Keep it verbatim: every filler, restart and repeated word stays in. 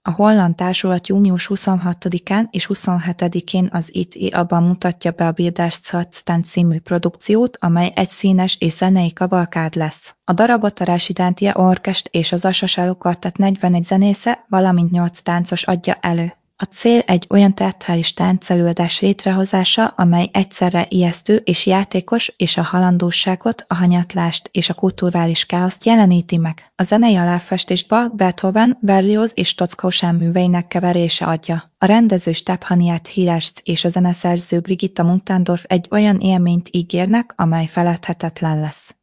A holland társulat június huszonhatodikán és huszonhetedikén az i té á-ban mutatja be a Bilderszörten című produkciót, amely egy színes és zenei kavalkád lesz. A darabot a Residential Orchestra és az Usher Cello Quartet negyvenegy zenésze, valamint nyolc táncos adja elő. A cél egy olyan teátrális táncelőadás létrehozása, amely egyszerre ijesztő és játékos, és a halandóságot, a hanyatlást és a kulturális káoszt jeleníti meg. A zenei aláfestést Bach, Beethoven, Berlioz és Stockhausen műveinek keverése adja. A rendező Stephan Hirscht és a zeneszerző Brigitta Muntendorf egy olyan élményt ígérnek, amely feledhetetlen lesz.